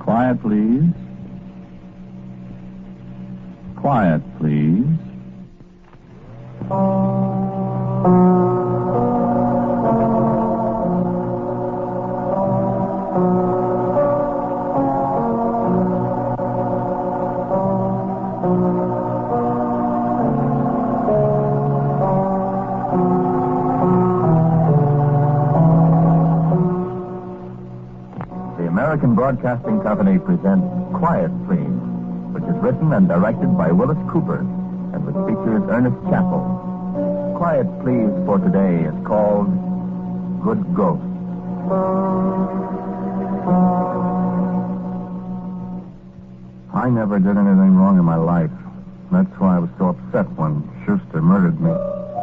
Quiet, please. Quiet, please. American Broadcasting Company presents Quiet Please, which is written and directed by Willis Cooper and which features Ernest Chappell. Quiet Please for today is called Good Ghost. I never did anything wrong in my life. That's why I was so upset when Schuster murdered me.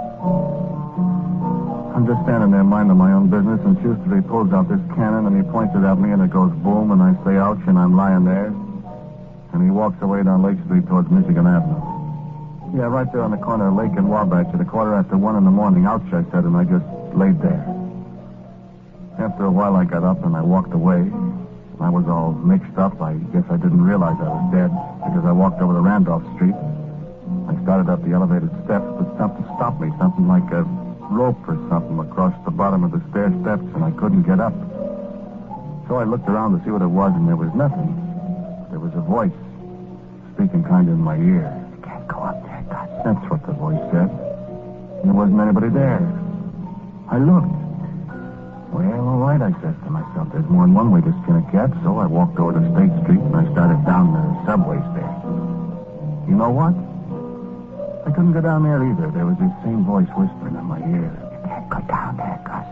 I'm just standing there minding my own business, and Schuster, he pulls out this cannon, and he points it at me, and it goes boom, and I say ouch, and I'm lying there. And he walks away down Lake Street towards Michigan Avenue. Yeah, right there on the corner of Lake and Wabash at 1:15 in the morning. Ouch, I said, and I just laid there. After a while, I got up, and I walked away. I was all mixed up. I guess I didn't realize I was dead, because I walked over to Randolph Street. I started up the elevated steps, but something stopped me, something like a rope or something across the bottom of the stair steps, and I couldn't get up. So I looked around to see what it was, and there was nothing. There was a voice speaking kind of in my ear. You can't go up there, Gus. That's what the voice said. And there wasn't anybody there. I looked. Well, all right, I said to myself, there's more than one way to skin a cat, so I walked over to State Street, and I started down the subway stairs. You know what? I couldn't go down there either. There was this same voice whispering in my ear. You can't go down there, Gus.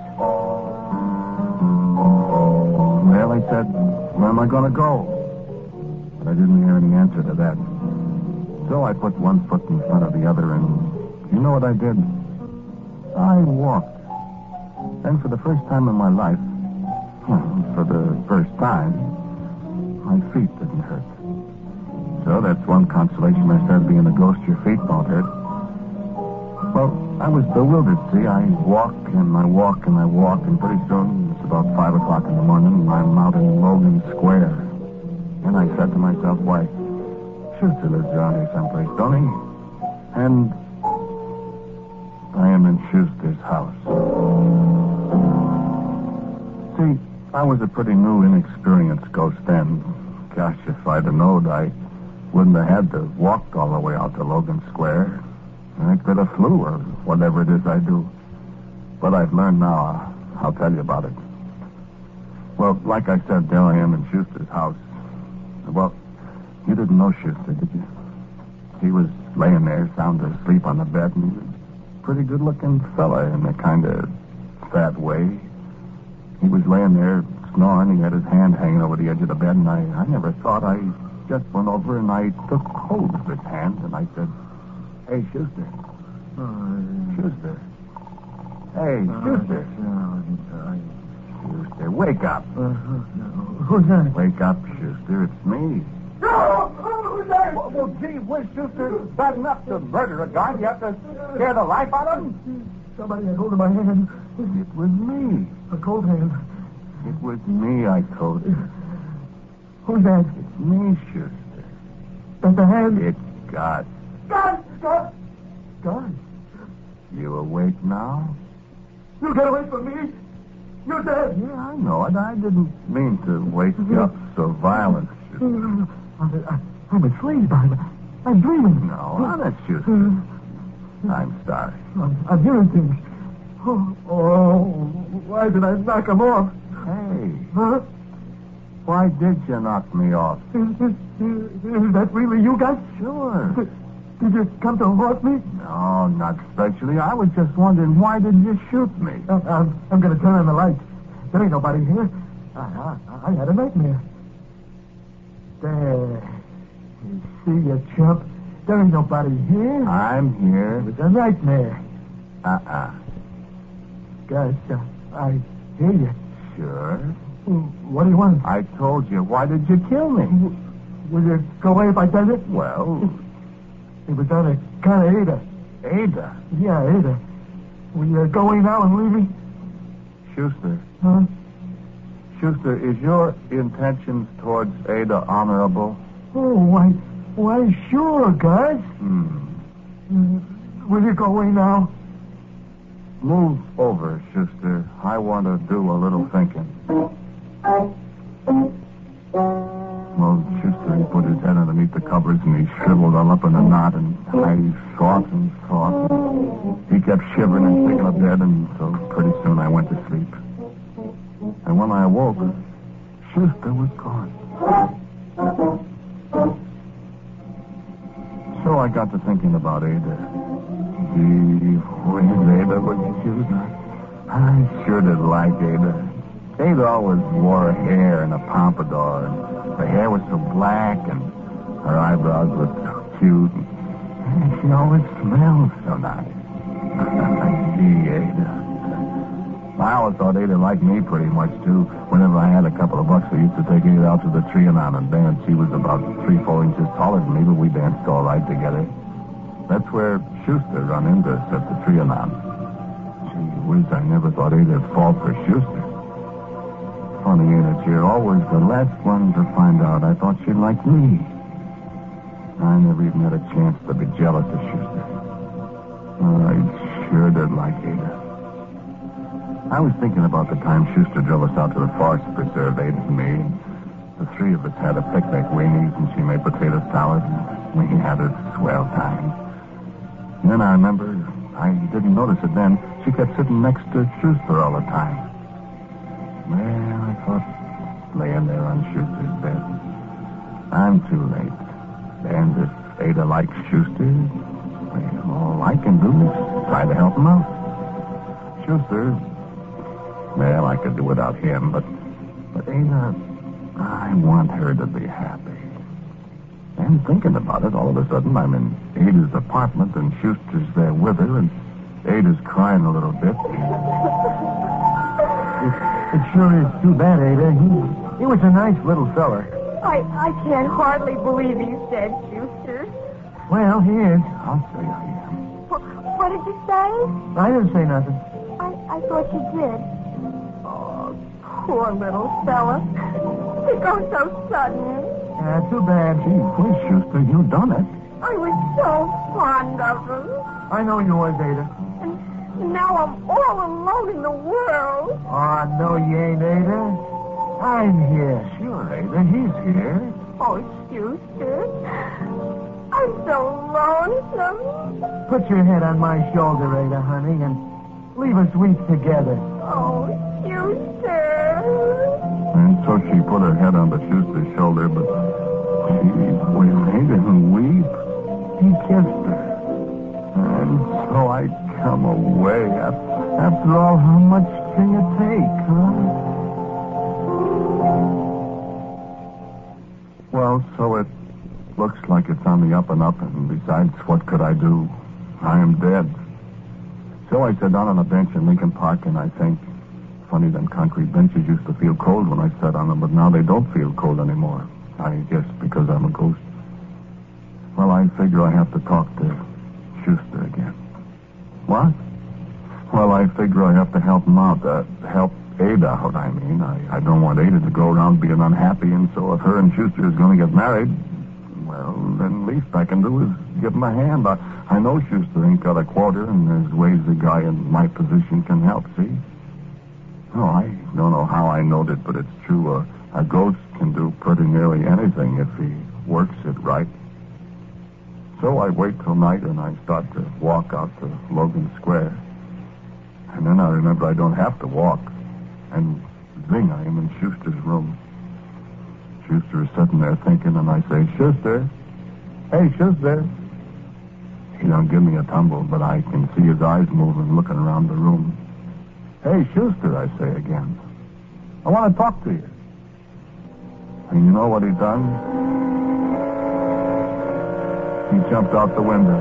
Well, I said, where am I going to go? But I didn't hear any answer to that. So I put one foot in front of the other, and you know what I did? I walked. And for the first time in my life, for the first time, my feet didn't hurt. So that's one consolation. I started being a ghost. Your feet won't hurt. Well, I was bewildered, see. I walk, and I walk, and I walk, and pretty soon, it's about 5 o'clock in the morning, and I'm out in Logan Square. And I said to myself, why, Schuster lives around here someplace, don't he? And I am in Schuster's house. See, I was a pretty new, inexperienced ghost then. Gosh, if I'd have known, I wouldn't have had to walk all the way out to Logan Square. I could have flew or whatever it is I do. But I've learned now. I'll tell you about it. Well, like I said, there I am in Schuster's house. Well, you didn't know Schuster, did you? He was laying there, sound asleep on the bed, and he was a pretty good-looking fella in a kind of fat way. He was laying there snoring. He had his hand hanging over the edge of the bed, and I never thought. I just went over and I took hold of his hand, and I said, hey, Schuster. Schuster. Hey, Schuster. Schuster, wake up. Who's that? Wake up, Schuster. It's me. No! Who's that? Well, gee whiz, Schuster. Bad enough to murder a guy. You have to scare the life out of him? Somebody had hold of my hand. It was me. A cold hand. It was me, I told you. Who's that? It's me, Schuster. That's the hand. It's God. God! God! You awake now? You get away from me! You're dead! Yeah, I know it. I didn't mean to wake you up so violent, Schuster. I'm asleep. I'm dreaming. No, honest, Schuster. I'm sorry. I'm hearing things. Oh, why did I knock him off? Hey, Huh? why did you knock me off? Is that really you guys? Sure. Did you come to haunt me? No, not especially. I was just wondering, why did you shoot me? I'm going to turn on the lights. There ain't nobody here. I had a nightmare. There. You see, you chump. There ain't nobody here. I'm here. It was a nightmare. Gosh, I hear you. Sure. What do you want? I told you. Why did you kill me? Will you go away if I tell you? Well, It was on account of Ada. Ada. Yeah, Ada. Will you go away now and leave me? Schuster. Huh? Schuster, is your intentions towards Ada honorable? Oh, why, sure, Gus. Will you go away now? Move over, Schuster. I want to do a little thinking. Well, Schuster, he put his head underneath the covers and he shriveled all up in a knot and I thought and thought. He kept shivering and sticking up dead, and so pretty soon I went to sleep. And when I awoke, Schuster was gone. So I got to thinking about Ada. Gee whiz, Ada was cute. I sure did like Ada. Ada always wore hair in a pompadour, and her hair was so black, and her eyebrows were so cute. And she always smelled so nice. Gee, Ada. I always thought Ada liked me pretty much, too. Whenever I had a couple of bucks, I used to take Ada out to the Trianon and dance. She was about 3-4 inches taller than me, but we danced all right together. That's where Schuster run into us at the Trianon. Gee whiz, I never thought Ada'd fall for Schuster. Funny, ain't it? You're always the last one to find out. I thought she'd like me. I never even had a chance to be jealous of Schuster. I sure did like Ada. I was thinking about the time Schuster drove us out to the Forest Preserve, Ada and me. The three of us had a picnic, weenies, and she made potato salad, and we had a swell time. And then I remember, I didn't notice it then, she kept sitting next to Schuster all the time. Well, I thought, laying there on Schuster's bed, I'm too late. And if Ada likes Schuster, well, all I can do is try to help him out. Schuster, well, I could do without him, but Ada, I want her to be happy. And thinking about it, all of a sudden, I'm in Ada's apartment, and Schuster's there with her, and Ada's crying a little bit. It sure is too bad, Ada. He was a nice little feller. I can't hardly believe he's dead, Schuster. Well, he is. I'll say I am. What did you say? I didn't say nothing. I thought you did. Oh, poor little fella. It goes so sudden. Yeah, too bad. Gee whiz, Schuster, you done it. I was so fond of him. I know you was, Ada. And now I'm all alone in the world. Oh, no, you ain't, Ada. I'm here. Sure, Ada, he's here. Oh, Schuster. I'm so lonesome. Put your head on my shoulder, Ada, honey, and leave us weep together. Oh, Schuster. And so she put her head on the Schuster's shoulder, but she made him weep. He kissed her. And so I come away. After all, how much can you take, huh? Well, so it looks like it's on the up and up, and besides, what could I do? I am dead. So I sat down on a bench in Lincoln Park, and I think, funny, them concrete benches used to feel cold when I sat on them, but now they don't feel cold anymore. I guess because I'm a ghost. Well, I figure I have to talk to Schuster again. What? Well, I figure I have to help him out. Help Ada out, I mean. I don't want Ada to go around being unhappy, and so if her and Schuster is going to get married, well, then least I can do is give him a hand. I know Schuster ain't got a quarter, and there's ways a guy in my position can help, see? No, I don't know how I knowed it, but it's true. A ghost can do pretty nearly anything if he works it right. So I wait till night, and I start to walk out to Logan Square. And then I remember I don't have to walk. And zing, I am in Schuster's room. Schuster is sitting there thinking, and I say, Schuster. Hey, Schuster. He don't give me a tumble, but I can see his eyes moving, looking around the room. Hey, Schuster, I say again. I want to talk to you. And you know what he done? He jumped out the window.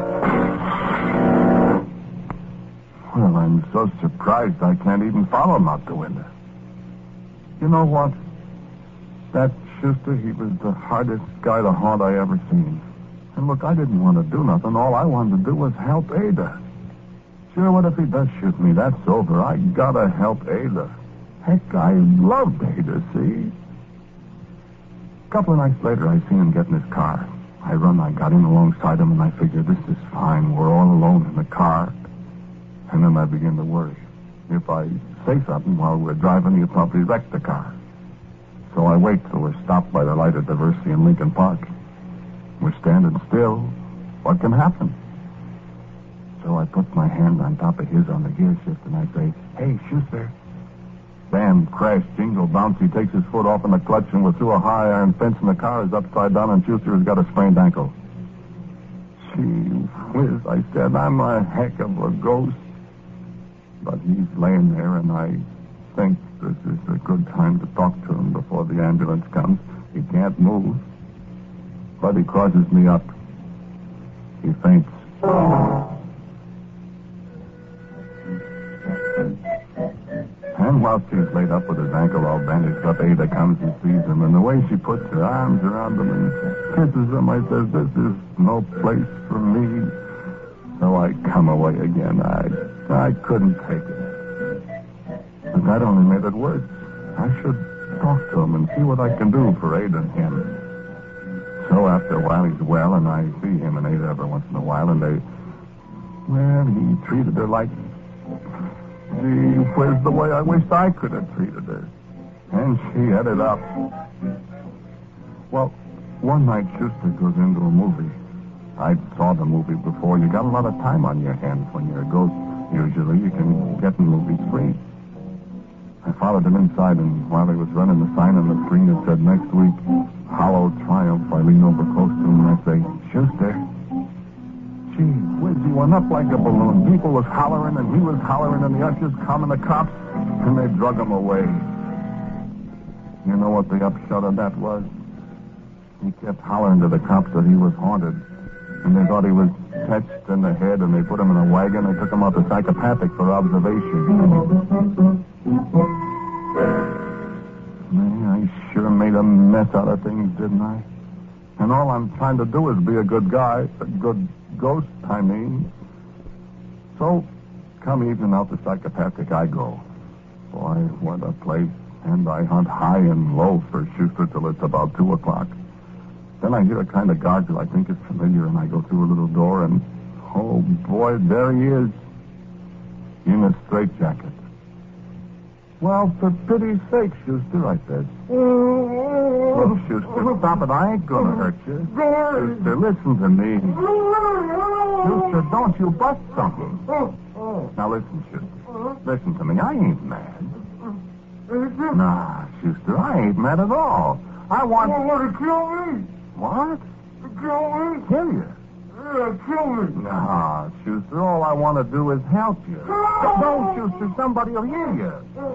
Well, I'm so surprised I can't even follow him out the window. You know what? That Schuster, he was the hardest guy to haunt I ever seen. And look, I didn't want to do nothing. All I wanted to do was help Ada. Sure, what if he does shoot me? That's over. I gotta help Ada. Heck, I loved Ada, see? A couple of nights later, I seen him get in his car. I got in alongside him, and I figured, this is fine. We're all alone in the car. And then I begin to worry. If I say something while we're driving, he'll probably wreck the car. So I wait till we're stopped by the light at Diversity in Lincoln Park. We're standing still. What can happen? So I put my hand on top of his on the gear shift, and I say, "Hey, Schuster." Bam, crash, jingle, bounce. He takes his foot off in the clutch, and we're through a high iron fence, and the car is upside down, and Schuster has got a sprained ankle. Gee whiz, I said, I'm a heck of a ghost. But he's laying there, and I think this is a good time to talk to him before the ambulance comes. He can't move. But he crosses me up. He faints. And while she's laid up with his ankle all bandaged up, Ada comes and sees him, and the way she puts her arms around him and kisses him, I says, this is no place for me. So I come away again. I couldn't take it. But that only made it worse. I should talk to him and see what I can do for Ada and him. So after a while, he's well, and I see him and Ada every once in a while, and he treated her like, gee whiz, the way I wished I could have treated her. And she had it up. Well, one night, Schuster goes into a movie. I saw the movie before. You got a lot of time on your hands when you're a ghost. Usually you can get in movies free. I followed him inside, and while he was running the sign on the screen that said, next week, Hollow Triumph, I lean over close to him and I say, Schuster. Gee whiz, he went up like a balloon. People was hollering, and he was hollering, and the ushers come and the cops, and they drug him away. You know what the upshot of that was? He kept hollering to the cops that he was haunted. And they thought he was touched in the head, and they put him in a wagon. They took him out to psychopathic for observation. Man, I sure made a mess out of things, didn't I? And all I'm trying to do is be a good guy, a good ghost, I mean. So, come evening out to psychopathic, I go. Boy, what a place. And I hunt high and low for Schuster till it's about 2 o'clock. Then I hear a kind of gargle I think is familiar, and I go through a little door, and, oh, boy, there he is, in a straitjacket. Well, for pity's sake, Schuster, I said. Look, Schuster, stop it. I ain't going to hurt you. Schuster, listen to me. Schuster, don't you bust something. Now, listen, Schuster. Listen to me. I ain't mad. Nah, Schuster, I ain't mad at all. I want... You want to kill me? What? Kill me? Kill you? Yeah, kill me. Nah, Schuster, all I want to do is help you. Don't, Schuster, somebody will hear you.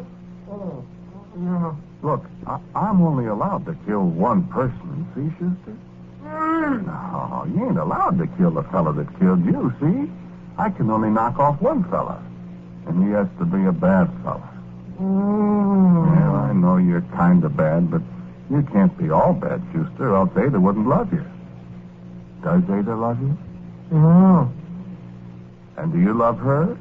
Yeah. Look, I'm only allowed to kill one person, see, Schuster? No, you ain't allowed to kill the fella that killed you, see? I can only knock off one fella, and he has to be a bad fella. Well, I know you're kind of bad, but you can't be all bad, Schuster, or else Ada wouldn't love you. Does Ada love you? Yeah. And do you love her?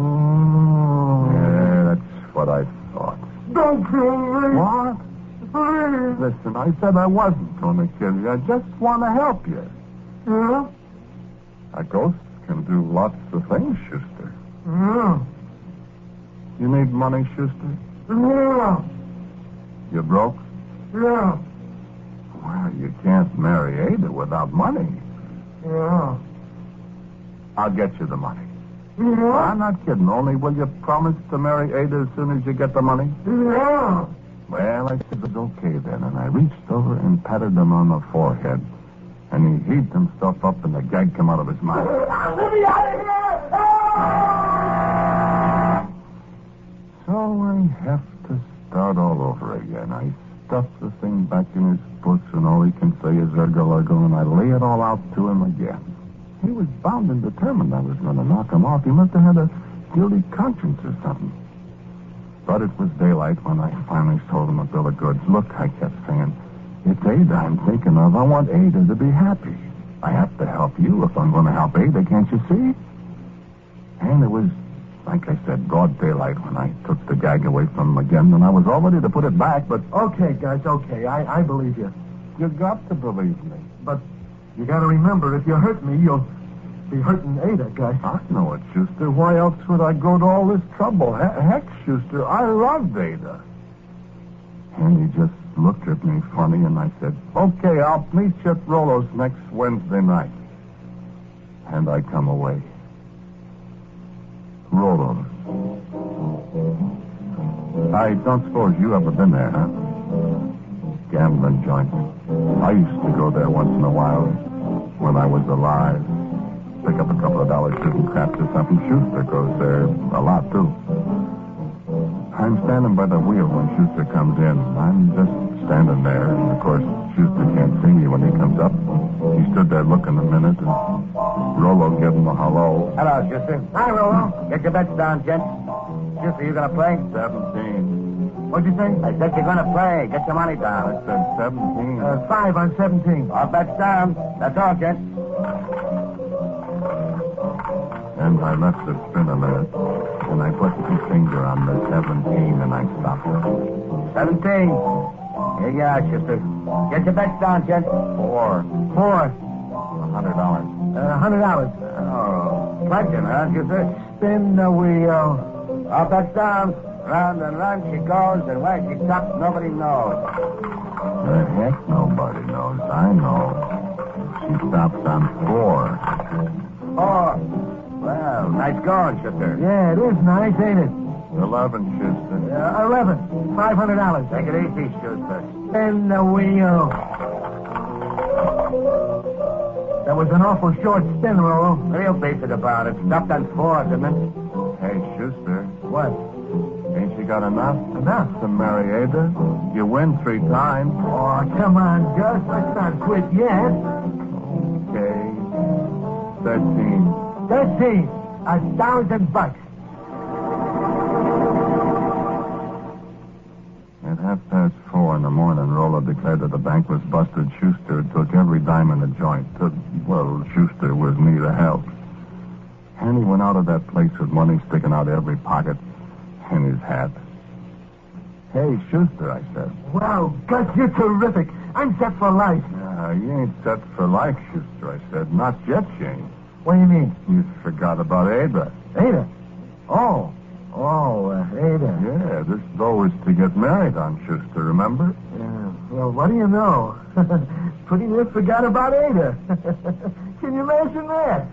Yeah, that's what I thought. Don't kill me. What? Please. Listen, I said I wasn't going to kill you. I just want to help you. Yeah? A ghost can do lots of things, Schuster. Yeah. You need money, Schuster? Yeah. You broke? Yeah. Well, you can't marry Ada without money. Yeah. I'll get you the money. Yeah. I'm not kidding. Only will you promise to marry Ada as soon as you get the money? Yeah. Well, I said it was okay then, and I reached over and patted him on the forehead. And he heaved himself up, and the gag came out of his mouth. Let me out of here! Ah! So I have to start all over again. I stuff the thing back in his bush, and all he can say is ergo, and I lay it all out to him again. He was bound and determined I was going to knock him off. He must have had a guilty conscience or something. But it was daylight when I finally sold him a bill of goods. Look, I kept saying, it's Ada I'm thinking of. I want Ada to be happy. I have to help you if I'm going to help Ada, can't you see? And it was Like I said, broad daylight when I took the gag away from him again, and I was all ready to put it back, but... Okay, guys, okay. I believe you. You got to believe me. But you got to remember, if you hurt me, you'll be hurting Ada, guys. I know it, Schuster. Why else would I go to all this trouble? Heck, Schuster, I loved Ada. And he just looked at me funny, and I said, okay, I'll meet you at Rollo's next Wednesday night. And I come away. Rollo's. I don't suppose you ever been there, huh? Gambling joint. I used to go there once in a while when I was alive. Pick up a couple of dollars shooting craps or something. Schuster goes there a lot, too. I'm standing by the wheel when Schuster comes in. I'm just standing there, and of course, Schuster can't see me when he comes up. He stood there looking a minute, and Rollo gave him a hello. Hello, Schuster. Hi, Rollo. Get your bets down, gent. Schuster, you gonna play? 17. What'd you say? I said you're gonna play. Get your money I down. said 17. 5 on 17. All bets down. That's all, gent. And I left it spin a minute, and I put my finger on the 17, and I stopped it. 17. Here you are, Schuster. Get your bets down, gent. 4. $4. $100. $100. Oh, pledging, huh, Schuster? Spin the wheel. All bets down. Round and round she goes, and where she stops, nobody knows. The heck nobody knows. I know. She stops on 4. 4. Well, nice going, Schuster. Yeah, it is nice, ain't it? 11, Schuster. 11. $500. Take it easy, Schuster. Spin the wheel. That was an awful short spin, Rollo. Real basic about it. Stopped on 4, didn't it? Hey, Schuster, What? ain't you got enough? Enough? To marry Ada? You win 3 times. Oh, come on, Gus. Let's not quit yet. Okay. 13. 13. $1,000. At 4:30 in the morning, Rollo declared that the bank was busted. Schuster took every dime in the joint. Well, Schuster was neither help. And he went out of that place with money sticking out of every pocket in his hat. Hey, Schuster, I said. Wow, Gus, you're terrific. I'm set for life. You ain't set for life, Schuster, I said. Not yet, you ain't. What do you mean? You forgot about Ada. Ada? Oh, Ada. Yeah, this dough is to get married on, Schuster, remember? Yeah. Well, what do you know? Pretty near forgot about Ada. Can you imagine that?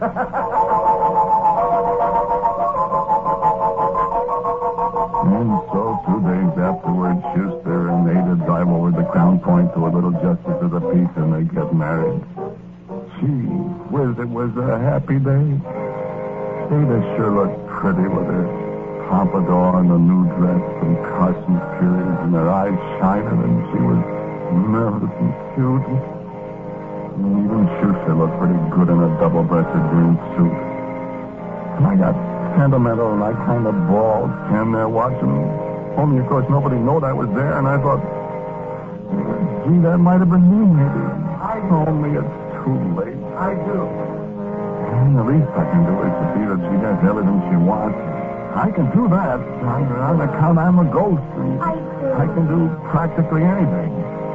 And so 2 days afterwards, Schuster and Ada drive over to Crown Point to a little justice of the peace, and they get married. Gee whiz, it was a happy day. Ada sure looked pretty with her pompadour and the new dress from Carson's Periods, and her eyes shining, and she was nervous and cute. And even Schuster looked pretty good in a double-breasted green suit. And I got sentimental, and I kind of bawled, standing there watching. Only, of course, nobody knowed I was there, and I thought, gee, that might have been me, maybe. Only it's too late. I do. And the least I can do is to see that she has everything she wants. I can do that. On account I'm a ghost. And I can do practically anything.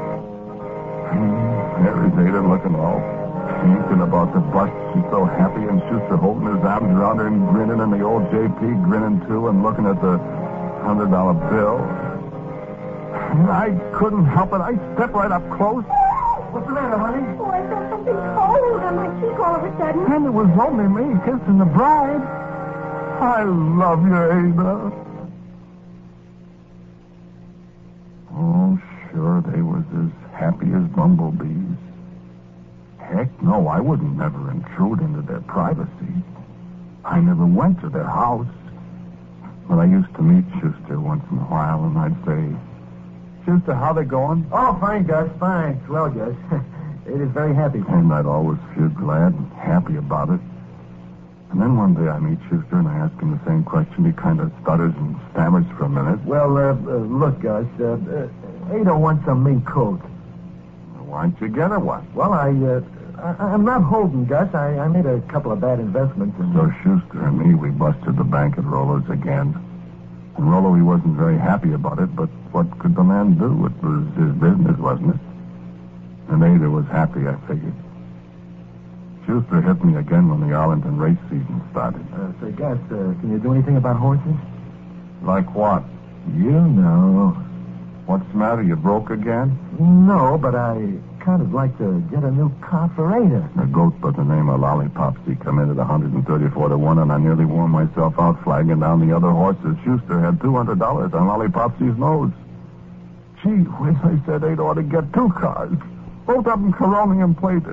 There is Ada looking all thinking about the bust. She's so happy, and Schuster holding his arms around her and grinning, and the old JP grinning too and looking at the $100 bill. And I couldn't help it. I stepped right up close. What's the matter, honey? Oh, I felt something cold on my cheek all of a sudden. And it was only me kissing the bride. I love you, Ada. Oh, sure, they was as happy as bumblebees. Heck no, I wouldn't never intrude into their privacy. I never went to their house. But I used to meet Schuster once in a while, and I'd say, Schuster, how they going? Oh, fine, Gus, fine. Well, Gus, it is very happy. And I'd always feel glad and happy about it. And then one day I meet Schuster, and I ask him the same question. He kind of stutters and stammers for a minute. Well, look, Gus, Ada wants a mink coat. Why don't you get her one? Well, I'm not holding, Gus. I made a couple of bad investments. So Schuster and me, we busted the bank at Rollo's again. And Rollo, he wasn't very happy about it, but what could the man do? It was his business, wasn't it? And Ada was happy, I figured. Schuster hit me again when the Arlington race season started. Say, Gus, can you do anything about horses? Like what? You know. What's the matter? You broke again? No, but I kind of like to get a new car for Ada. A goat by the name of Lollipops. He committed 134 to 1, and I nearly wore myself out flagging down the other horses. Schuster had $200 on Lollipopsy's nose. Gee whiz, I said Ada ought to get 2 cars. Both of them Coronium plated.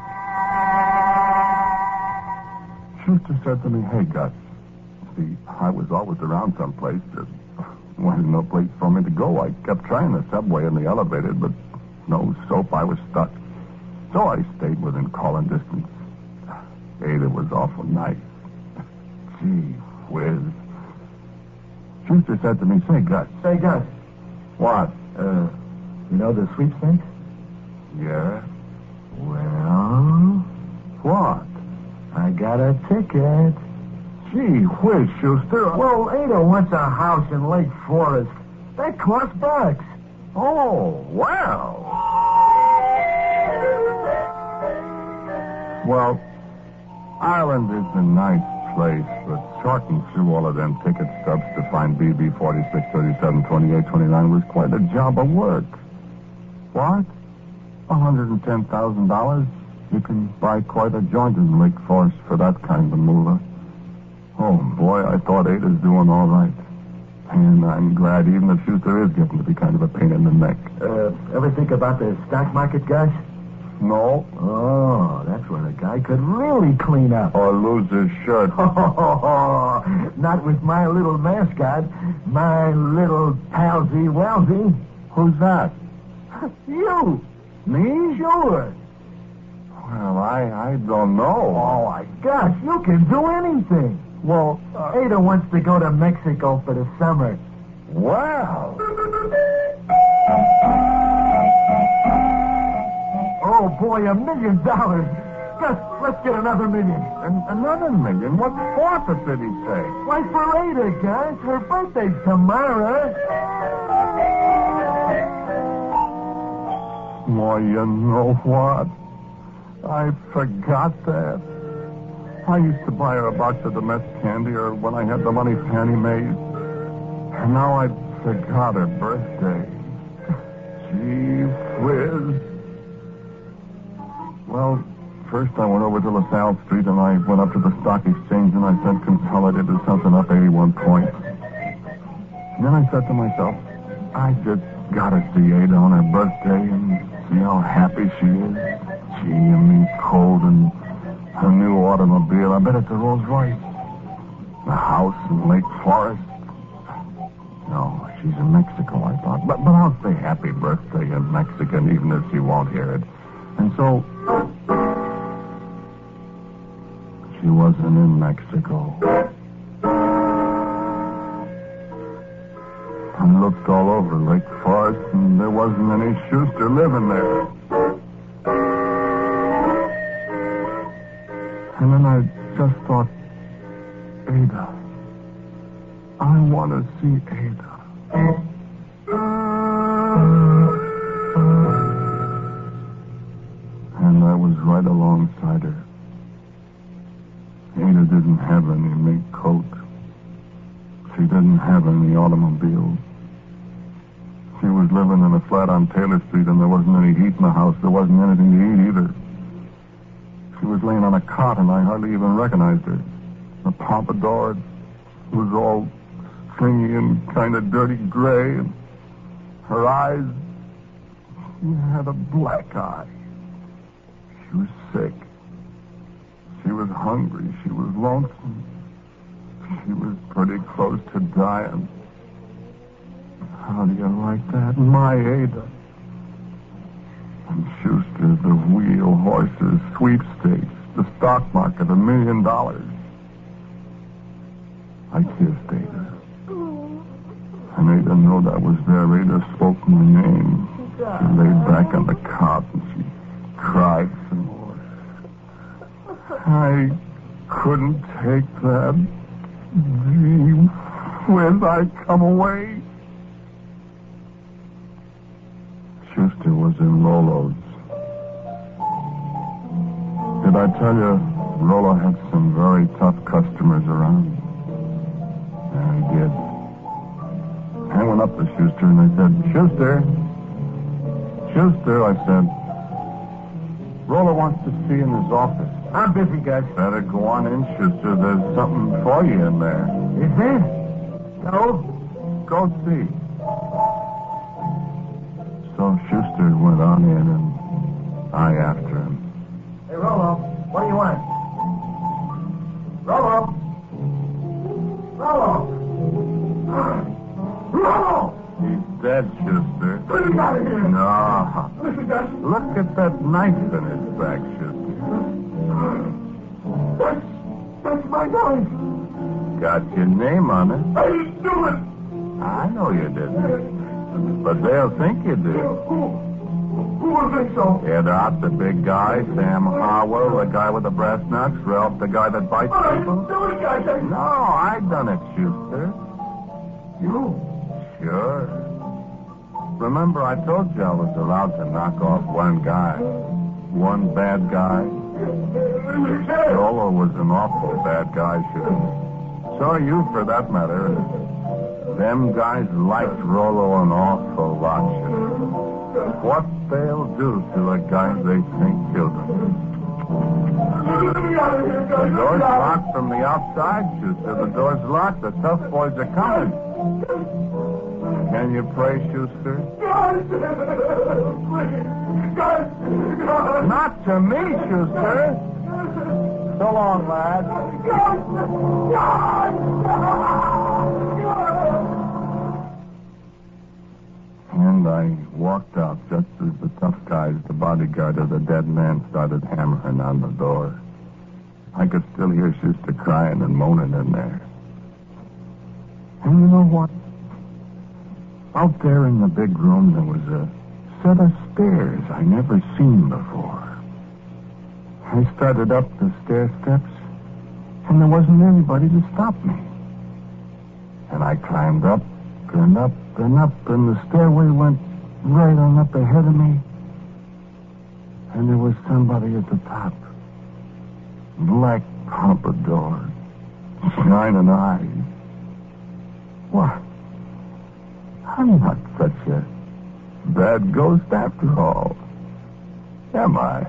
Schuster said to me, hey, Gus, see, I was always around someplace. There wasn't no place for me to go. I kept trying the subway and the elevator, but no soap. I was stuck. So I stayed within calling distance. Ada was awful nice. Gee whiz. Schuster said to me, say, Gus. Say, Gus. What? You know the sweepstakes? Yeah? Well, What? I got a ticket. Gee whiz, Schuster. Well, Ada wants a house in Lake Forest. That costs bucks. Oh, well. Well, Ireland is a nice place, but sorting through all of them ticket stubs to find BB 46, 37, 28, 29 was quite a job of work. What? $110,000? You can buy quite a joint in Lake Forest for that kind of moolah. Oh, boy, I thought Ada's doing all right. And I'm glad even if Schuster is getting to be kind of a pain in the neck. Ever think about the stock market, Gus? No? Oh, that's where a guy could really clean up. Or lose his shirt. Not with my little mascot, my little palsy Welsy. Who's that? You. Me? Sure. Well, I don't know. Oh, my gosh, you can do anything. Well, Ada wants to go to Mexico for the summer. wow. Oh, boy, $1 million. Gus, let's get another $1 million. And another $1 million? What for, for pity's sake? Why, for Ada, Gus. Her birthday's tomorrow. Well, you know what? I forgot that. I used to buy her a box of domestic candy, or when I had the money Fannie made. And now I forgot her birthday. Gee whiz. Well, first I went over to LaSalle Street, and I went up to the stock exchange, and I sent Consolidated something up 81 points. And then I said to myself, I just gotta see Ada on her birthday and see how happy she is. Gee, and me cold and her new automobile. I bet it's a Rolls Royce. The house in Lake Forest. No, she's in Mexico, I thought. But I'll say happy birthday in Mexican, even if she won't hear it. And so, she wasn't in Mexico. I looked all over Lake Forest, and there wasn't any Schuster living there. And then I just thought, Ada. I want to see Ada. And I was right alongside her. Ada didn't have any mink coat. She didn't have any automobile. She was living in a flat on Taylor Street, and there wasn't any heat in the house. There wasn't anything to eat either. She was laying on a cot, and I hardly even recognized her. The pompadour was all stringy and kind of dirty gray, and her eyes, she had a black eye. She was sick. She was hungry. She was lonesome. She was pretty close to dying. How do you like that? My Ada. And Schuster, the wheel, horses, sweepstakes, the stock market, $1 million. I kissed Ada. And Ada knew I was there. Ada spoke my name. She laid back on the cot and she cried some more. I couldn't take that dream when I come away. Schuster was in Lolo's. Did I tell you Rolo had some very tough customers around? Yeah, he did. I went up to Schuster and I said, Schuster, I said, Rolo wants to see you in his office. I'm busy, guys. Better go on in, Schuster. There's something for you in there. Is there? No? Go see. So Schuster went on in and I after him. Hey, Rolo, what do you want? Rolo! He's dead, Schuster. Put him out of here! No. Listen, guys. Look at that knife in his back, Schuster. That's my knife. Got your name on it. I didn't do it. I know you didn't. But they'll think you did. Who will think so? Out the big guy, Sam Harwell, the guy with the brass knucks, Ralph, the guy that bites But I people. didn't do it, guys. No, I done it, Schuster. You? Sure. Remember, I told you I was allowed to knock off one guy. One bad guy. You can't. Rolo was an awful bad guy, Schuster. So are you, for that matter. Them guys liked Rolo an awful lot, Schuster. What they'll do to a guy they think killed him. Let me out of here, guys. The door's locked from the outside, Schuster. The door's locked. The tough boys are coming. Can you pray, Schuster? Guys! Please! Guys! Not to me, Schuster. So long, lad. And I walked out just as the tough guys, the bodyguard of the dead man, started hammering on the door. I could still hear Schuster crying and moaning in there. And you know what? Out there in the big room, there was a set of stairs I never seen before. I started up the stair steps, and there wasn't anybody to stop me. And I climbed up and up and up, and the stairway went right on up ahead of me. And there was somebody at the top. Black pompadour, shining eyes. What? I'm not such a bad ghost after all, am I?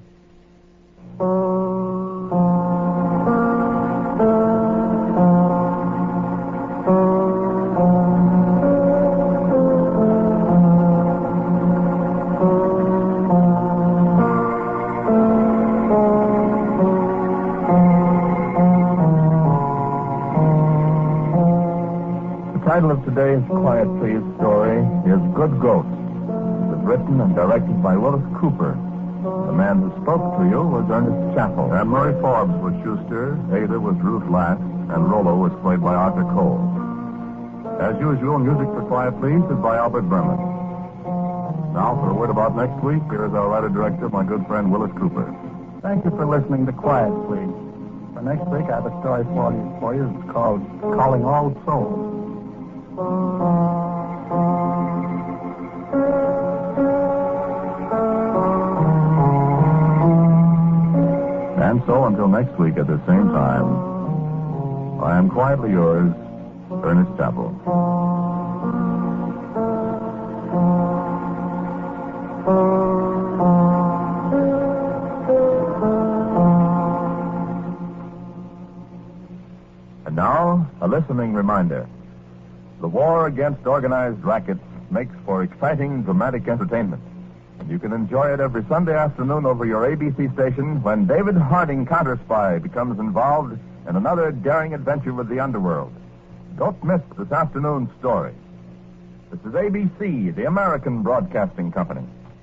The title of today's Quiet Please story is Good Ghost. It was written and directed by Willis Cooper. The man who spoke to you was Ernest Chappell. And Murray Forbes was Schuster, Ada was Ruth Lass, and Rolo was played by Arthur Cole. As usual, music for Quiet Please is by Albert Berman. Now, for a word about next week, here is our writer-director, my good friend Willis Cooper. Thank you for listening to Quiet Please. For next week, I have a story for you. It's called Calling All Souls. And so, until next week at the same time, I am quietly yours, Ernest Chappell. And now, a listening reminder. The war against organized rackets makes for exciting, dramatic entertainment. And you can enjoy it every Sunday afternoon over your ABC station when David Harding, counter-spy, becomes involved in another daring adventure with the underworld. Don't miss this afternoon's story. This is ABC, the American Broadcasting Company.